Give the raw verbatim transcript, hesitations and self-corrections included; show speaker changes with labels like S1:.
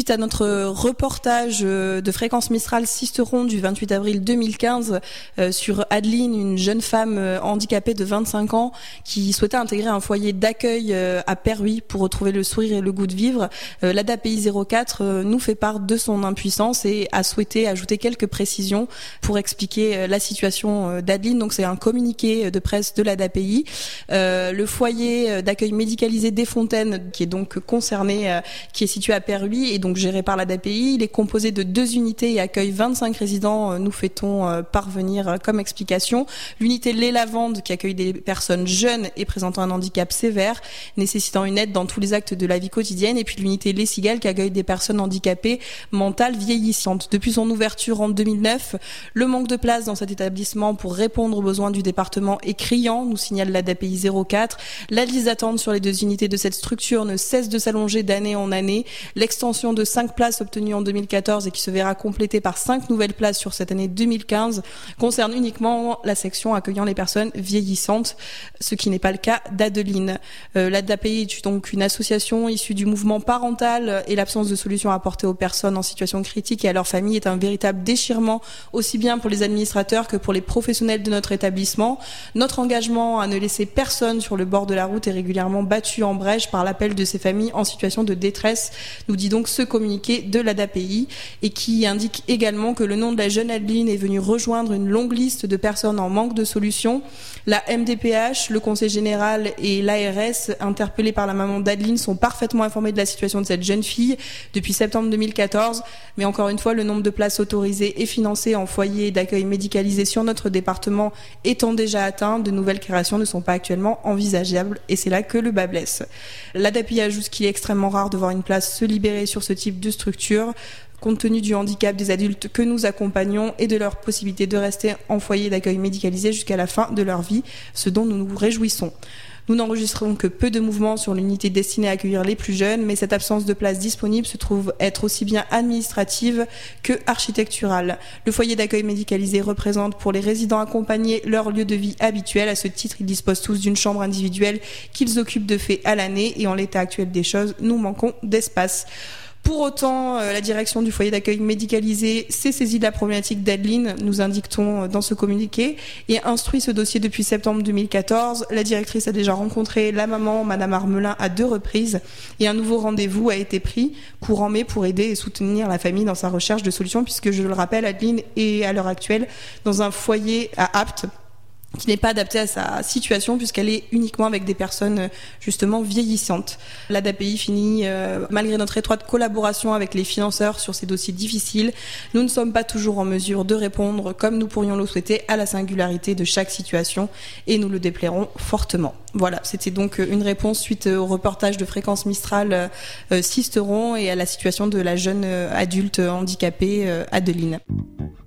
S1: Suite à notre reportage de Fréquence Mistral Sisteron du vingt-huit avril deux mille quinze euh, sur Adeline, une jeune femme handicapée de vingt-cinq ans qui souhaitait intégrer un foyer d'accueil euh, à Perhuis pour retrouver le sourire et le goût de vivre, euh, l'A D A P I zéro quatre euh, nous fait part de son impuissance et a souhaité ajouter quelques précisions pour expliquer euh, la situation euh, d'Adeline. Donc c'est un communiqué de presse de l'A D A P I. Euh, le foyer d'accueil médicalisé des Fontaines, qui est donc concerné, euh, qui est situé à Perhuis et donc géré par l'A D A P I. Il est composé de deux unités et accueille vingt-cinq résidents, nous fait-on parvenir comme explication. L'unité Les Lavandes, qui accueille des personnes jeunes et présentant un handicap sévère, nécessitant une aide dans tous les actes de la vie quotidienne. Et puis l'unité Les Cigales, qui accueille des personnes handicapées mentales vieillissantes. Depuis son ouverture en deux mille neuf, le manque de place dans cet établissement pour répondre aux besoins du département est criant, nous signale l'A D A P I zéro quatre. La liste d'attente sur les deux unités de cette structure ne cesse de s'allonger d'année en année. L'extension de cinq places obtenues en deux mille quatorze et qui se verra complétée par cinq nouvelles places sur cette année deux mille quinze concerne uniquement la section accueillant les personnes vieillissantes, ce qui n'est pas le cas d'Adeline. Euh, L'A D A P I est donc une association issue du mouvement parental et l'absence de solutions apportées aux personnes en situation critique et à leurs familles est un véritable déchirement aussi bien pour les administrateurs que pour les professionnels de notre établissement. Notre engagement à ne laisser personne sur le bord de la route est régulièrement battu en brèche par l'appel de ces familles en situation de détresse, nous dit donc ce communiqué de l'A D A P I et qui indique également que le nom de la jeune Adeline est venu rejoindre une longue liste de personnes en manque de solutions. La M D P H, le Conseil général et l'A R S, interpellés par la maman d'Adeline, sont parfaitement informés de la situation de cette jeune fille depuis septembre deux mille quatorze. Mais encore une fois, le nombre de places autorisées et financées en foyer d'accueil médicalisé sur notre département étant déjà atteint, de nouvelles créations ne sont pas actuellement envisageables et c'est là que le bât blesse. L'A D A P I ajoute qu'il est extrêmement rare de voir une place se libérer sur ce type de structure, compte tenu du handicap des adultes que nous accompagnons et de leur possibilité de rester en foyer d'accueil médicalisé jusqu'à la fin de leur vie, ce dont nous nous réjouissons. Nous n'enregistrons que peu de mouvements sur l'unité destinée à accueillir les plus jeunes, mais cette absence de place disponible se trouve être aussi bien administrative que architecturale. Le foyer d'accueil médicalisé représente pour les résidents accompagnés leur lieu de vie habituel. À ce titre, ils disposent tous d'une chambre individuelle qu'ils occupent de fait à l'année et en l'état actuel des choses, nous manquons d'espace. Pour autant, la direction du foyer d'accueil médicalisé s'est saisie de la problématique d'Adeline, nous indique-t-on dans ce communiqué, et instruit ce dossier depuis septembre deux mille quatorze. La directrice a déjà rencontré la maman, Madame Armelin, à deux reprises, et un nouveau rendez-vous a été pris courant mai pour aider et soutenir la famille dans sa recherche de solutions, puisque je le rappelle, Adeline est à l'heure actuelle dans un foyer à Apt, qui n'est pas adaptée à sa situation puisqu'elle est uniquement avec des personnes justement vieillissantes. L'A D A P I finit, euh, malgré notre étroite collaboration avec les financeurs sur ces dossiers difficiles, nous ne sommes pas toujours en mesure de répondre comme nous pourrions le souhaiter à la singularité de chaque situation et nous le déplorons fortement. Voilà, c'était donc une réponse suite au reportage de Fréquence Mistral euh, Sisteron et à la situation de la jeune euh, adulte handicapée euh, Adeline.